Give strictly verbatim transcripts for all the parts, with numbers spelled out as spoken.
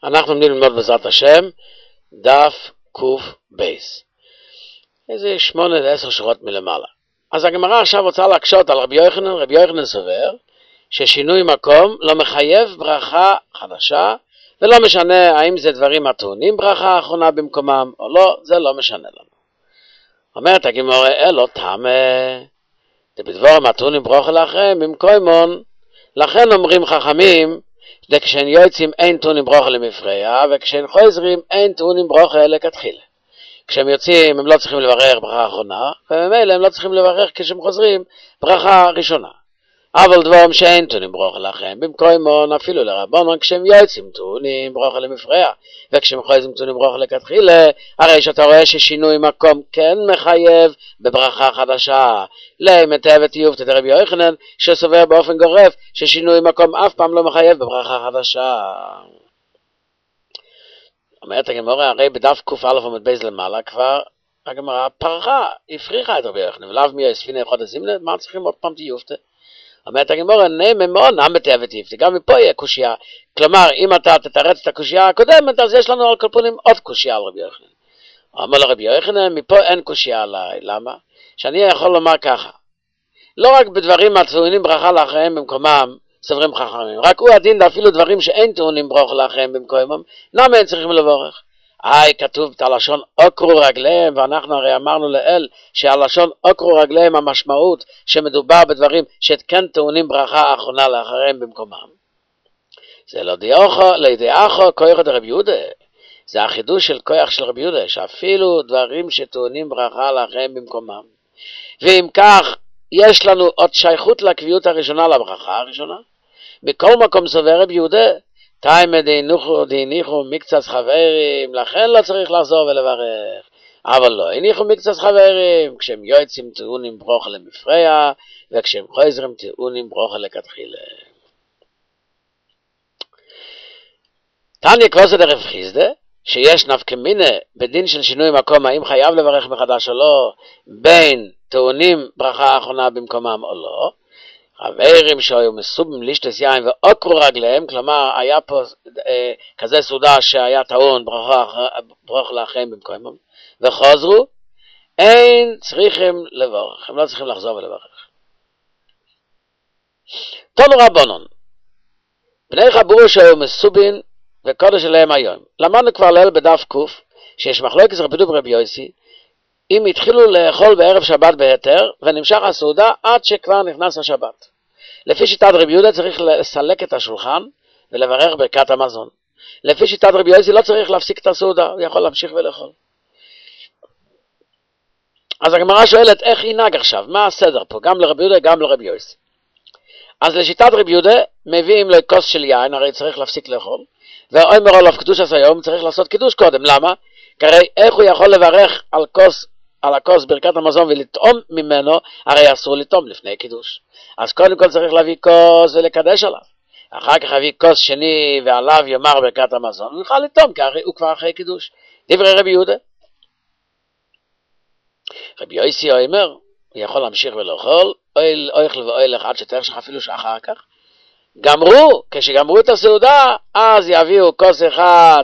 אנחנו עומדים ללמוד בעזרת השם, דף קוף בייס. איזה שמונה לעשר שורות מלמעלה. אז הגמרא עכשיו רוצה להקשות על רבי יוחנן. רבי יוחנן סובר ששינוי מקום לא מחייב ברכה חדשה, ולא משנה האם זה דברים הטעונים ברכה האחרונה במקומם או לא, זה לא משנה לנו. אומרת הגמרא, אלו תמה, דבדבורם הטעונים ברכה לאחריהם במקומם, לכן אומרים חכמים, כשהם יוצאים אין טעונים ברכה למפרע, וכשהם חוזרים אין טעונים ברכה לכתחילה. כשהם יוצאים הם לא צריכים לברך ברכה אחרונה, וממילא הם לא צריכים לברך כשהם חוזרים ברכה ראשונה. אבל דברים שאין טעונים ברכה לכם, במקומם אפילו לרבנן, כשהם יוצאים טעונים ברכה למפרע, וכשהם חוזרים טעונים ברכה לכתחילה, הרי שאתה רואה ששינוי מקום כן מחייב בברכה חדשה. למטה וטיוב תדרב יוחנן, שסובר באופן גורף ששינוי מקום אף פעם לא מחייב בברכה חדשה. אומרת הגמרא, הרי בדף קוף א' עמוד בייס למעלה כבר הגמרא פרחה, הפריחה את רבי יוחנן, ולאו מי הספינה אחד הזימנה, מה צריכים עוד פעם טיובתה? אומרת הגמרא, נאמר מאוד נמתה וטיובתה, גם מפה יהיה קושייה. כלומר, אם אתה תתרץ את הקושייה הקודמת, אז יש לנו על כל פנים עוד קושייה על רבי יוחנן. אומר לרבי יוחנן, מפה אין קושייה עליי, למה? שאני יכול לומר ככה, לא רק בדברים הטעונים ברכה לאחריהם במקומם, סוברים חכמים, רק הוא הדין אפילו דברים שאין טעונים ברכה לאחריהם במקומם, למה הם צריכים לברך? היי, כתוב את הלשון עוקרו רגליהם, ואנחנו הרי אמרנו לאל שהלשון עוקרו רגליהם המשמעות שמדובר בדברים שכן טעונים ברכה האחרונה לאחריהם במקומם. זה לא דיאחו, לא דיאחו, כוח דרבי יהודה. זה החידוש של כוח של רבי יהודה, שאפילו דברים שטעונים ברכה לאחריהם במקומם. ואם כך, יש לנו עוד שייכות לקביעות הראשונה לברכה הראשונה. בכל מקום סובר רבי יהודה, תאימה דהניחו דהניחו מקצת חברים, לכן לא צריך לחזור ולברך. אבל לא, הניחו מקצת חברים, כשהם יוצאים טעונים ברכה למפרע, וכשהם חוזרים טעונים ברכה לכתחילה. תניא כבוסא דרב חיסדא, שיש נפקא מינה בדין של שינוי מקום, האם חייב לברך מחדש או לא, בין טעונים ברכה האחרונה במקומם או לא. חברים שהיו מסובים לשתות יין ועוקרו רגליהם, כלומר היה פה אה, כזה סעודה שהיה טעון ברכה, ברכה לאחריהם במקומם, וחוזרו, אין צריכים לברך, הם לא צריכים לחזור ולברך. תנו רבנן, בני חבורו שהיו מסובים וקודש אליהם היום. למדנו כבר ליל בדף קוף, שיש מחלוקת רבי יהודה ורבי יוסי, אם התחילו לאכול בערב שבת בהיתר, ונמשך הסעודה עד שכבר נכנס השבת. לפי שיטת רבי יהודה צריך לסלק את השולחן ולברך ברכת המזון. לפי שיטת רבי יוסי לא צריך להפסיק את הסעודה, הוא יכול להמשיך ולאכול. אז הגמרא שואלת איך ינהג עכשיו, מה הסדר פה, גם לרבי יהודה גם לרבי יוסי. אז לשיטת רבי יהודה מביאים לו כוס של יין, הרי צריך להפסיק לאכול, ואומר עליו קדוש היום צריך לעשות קידוש קודם. למה? כי הרי איך הוא יכול לברך על כוס על הכוס ברכת המזון ולטעום ממנו, הרי אסור לטעום לפני קידוש. אז קודם כל צריך להביא כוס ולקדש עליו. אחר כך להביא כוס שני ועליו יאמר ברכת המזון, הוא יוכל לטעום, כי הרי הוא כבר אחרי קידוש. דברי רבי יהודה. רבי יוסי אומר, הוא יכול להמשיך ולאכול, אוכל ואוילך עד שתרשך אפילו שאחר כך. גמרו, כשגמרו את הסעודה, אז יביאו כוס אחד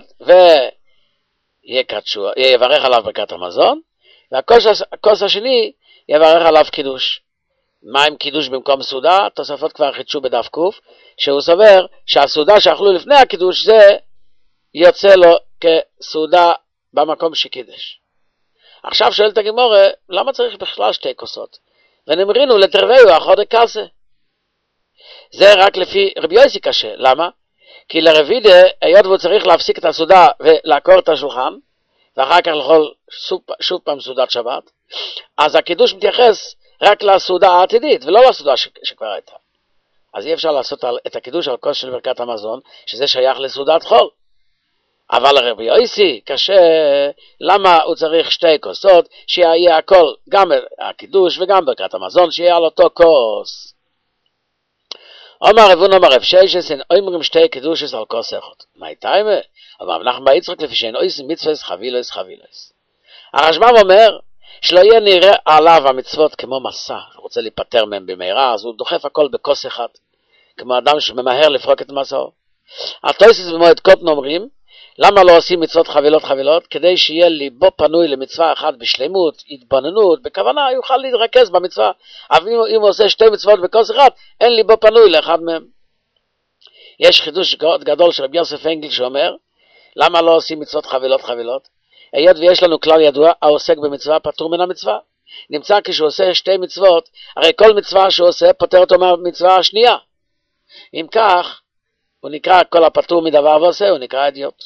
ויברך עליו ברכת המזון, והכוס השני יברך עליו קידוש. מה עם קידוש במקום סעודה? תוספות כבר חידשו בדף קוף, שהוא סובר שהסעודה שאכלו לפני הקידוש זה יוצא לו כסעודה במקום שקידש. עכשיו שואלת הגמרא, למה צריך בכלל שתי כוסות? ונאמרינו לתרוויו אחוד הקסה. זה רק לפי רבי יוסי קשה. למה? כי לרבידה, היות והוא צריך להפסיק את הסעודה ולעקור את השולחן, ואחר כך לאכול שוב, שוב פעם סעודת שבת, אז הקידוש מתייחס רק לסעודה העתידית, ולא לסעודה ש, שכבר הייתה. אז אי אפשר לעשות את הקידוש על כוס של ברכת המזון, שזה שייך לסעודת חול. אבל לרבי יוסי קשה, למה הוא צריך שתי כוסות, שיהיה הכל, גם הקידוש וגם ברכת המזון, שיהיה על אותו כוס. אומר רבון אומר רב שיישסן, אומרים שתי קידושס על כוס אחד. מה הייתה אימה? אבל אנחנו ביצחק לפי שאין אויסים מצווס חבילוס חבילוס. הרשב"ם אומר שלא יהיה נראה עליו המצוות כמו מסע, הוא רוצה להיפטר מהם במהרה, אז הוא דוחף הכל בכוס אחד, כמו אדם שממהר לפרוק את מסעו. התוספות במועד קוטן אומרים למה לא עושים מצוות חבילות חבילות? כדי שיהיה ליבו פנוי למצווה אחת בשלמות, התבוננות, בכוונה, יוכל להתרכז במצווה. אבל אם, אם הוא עושה שתי מצוות בכוס אחד, אין ליבו פנוי לאחד מהם. יש חידוש גדול של רבי יוסף אנגל שאומר, למה לא עושים מצוות חבילות חבילות? היות ויש לנו כלל ידוע, העוסק במצווה פטור מן המצווה. נמצא כשהוא עושה שתי מצוות, הרי כל מצווה שהוא עושה פותר אותו מהמצווה השנייה. אם כך, הוא נקרא כל הפטור מדבר ועושה, הוא נקרא אידיוט.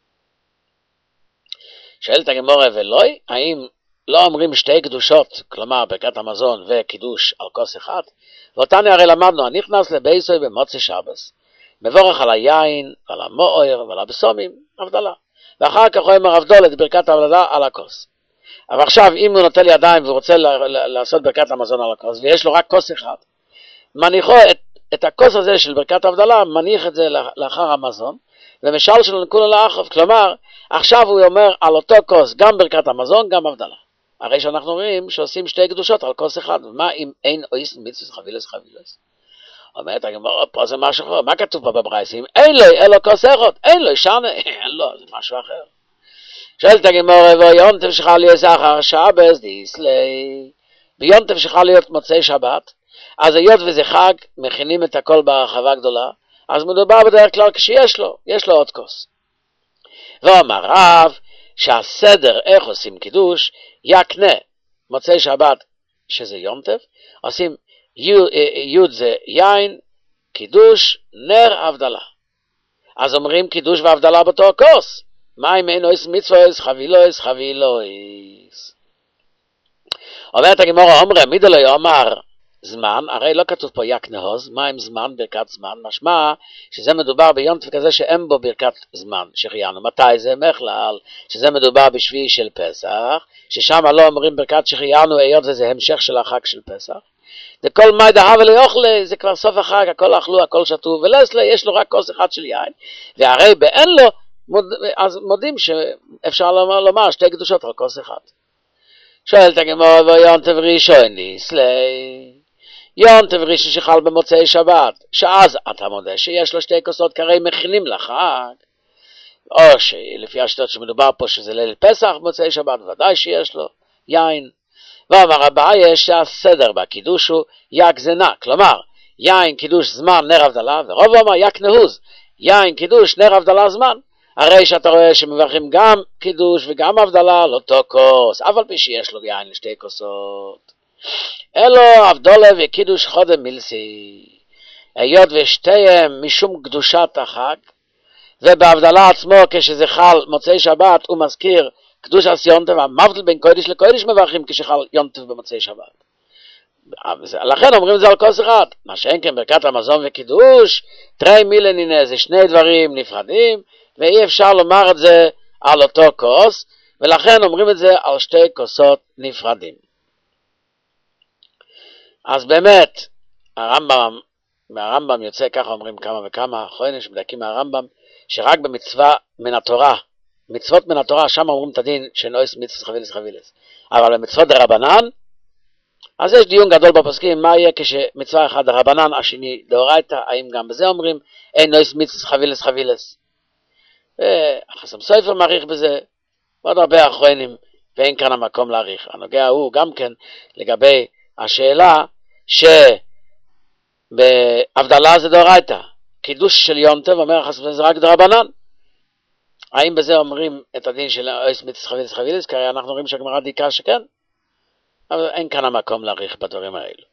שואלת הגמרא ולוי, האם לא אומרים שתי קדושות, כלומר ברכת המזון וקידוש על כוס אחד? ואותנו הרי למדנו, הנכנס לבייסוי במוצאי שבת, מבורך על היין, על המוער ועל הבשמים, הבדלה. ואחר כך הוא אומר הבדול את ברכת ההבדלה על הכוס. אבל עכשיו, אם הוא נוטל ידיים ורוצה לעשות ברכת המזון על הכוס, ויש לו רק כוס אחד, מניחו את, את הכוס הזה של ברכת ההבדלה, מניח את זה לאחר המזון, ומשל שלו נקולו לאחרוב, כלומר, עכשיו הוא אומר על אותו כוס, גם ברכת המזון, גם הבדלה. הרי שאנחנו רואים שעושים שתי קדושות על כוס אחד, ומה אם אין אויס מצווה חבילס חבילס? אומרת הגמרא, פה זה משהו אחר, מה כתוב פה בברייתא? אם אין לו, אין לו כוס אחד, אין לו, שנה, אין לו, זה משהו אחר. שואלת הגמרא, ויונטב שחל להיות אחר שבת דיסלי, ויונטב שחל להיות מוצאי שבת, אז היות וזה חג, מכינים את הכל ברחבה גדולה, אז מדובר בדרך כלל כשיש לו, יש לו עוד כוס. ואומר רב, שהסדר איך עושים קידוש, יקנה מוצאי שבת, שזה יונטב, עושים יוד זה יין, קידוש, נר, הבדלה. אז אומרים קידוש והבדלה בתור כוס. מה אם אין אויס מצווה, חבילויס, חבילויס. אומרת הגמרא, אומרה, מידה לא יאמר זמן, הרי לא כתוב פה יקנה הוז, מה עם זמן, ברכת זמן, משמע שזה מדובר ביונטב כזה שאין בו ברכת זמן, שחיינו. מתי זה? בכלל, שזה מדובר בשביעי של פסח, ששם לא אומרים ברכת שחיינו, היות וזה המשך של החג של פסח. זה כל מי דהב ולאוכלי, זה כבר סוף החג, הכל אכלו, הכל שתו, ולסלה, יש לו רק כוס אחד של יין, והרי באין לו, מוד, אז מודים שאפשר לומר, לומר שתי קדושות על כוס אחד. שואלת הגמרא, ויונטב ראשון ליסלי, יונטב ראשון שחל במוצאי שבת, שאז אתה מודה שיש לו שתי כוסות, כרי מכינים לחג, או שלפי השיטות שמדובר פה שזה ליל פסח, מוצאי שבת, ודאי שיש לו יין. ואמר אביי שהסדר בקידוש הוא יק זנה, כלומר, יין קידוש זמן נר הבדלה, ורוב אמר יק נהוז, יין קידוש נר הבדלה זמן. הרי שאתה רואה שמברכים גם קידוש וגם הבדלה על אותו כוס, אבל פי שיש לו יין לשתי כוסות. אלו הבדלה וקידוש חודם מילסי, היות ושתיהם משום קדושת החג, ובהבדלה עצמו כשזה חל מוצאי שבת הוא מזכיר קדושת יונטב, המבדיל בין קודש לקודש מברכים כשחל יונטב במוצאי שבת. לכן אומרים את זה על כוס אחד. מה שאין כן ברכת המזון וקידוש, תרי מילה נינה, זה שני דברים נפרדים, ואי אפשר לומר את זה על אותו כוס, ולכן אומרים את זה על שתי כוסות נפרדים. אז באמת, הרמב"ם, מהרמב"ם יוצא ככה אומרים כמה וכמה, אחרונים שמדקים מהרמב"ם, שרק במצווה מן התורה, מצוות מן התורה, שם אומרים את הדין שנועס מצווה חבילס חבילס. אבל במצוות דרבנן, אז יש דיון גדול בפוסקים, מה יהיה כשמצווה אחד דרבנן, השני דאורייתא, האם גם בזה אומרים, אין נועס מצווה חבילס חבילס. החסם סופר מעריך בזה, ועוד הרבה אחרונים, ואין כאן המקום להעריך. הנוגע הוא גם כן לגבי השאלה שבהבדלה זה דאורייתא, קידוש של יונטב, אומר החסם זה רק דרבנן. האם בזה אומרים את הדין של אויס מצווה חבילס חבילס? כי אנחנו רואים שהגמרא דיקה שכן, אבל אין כאן המקום להעריך בדברים האלו.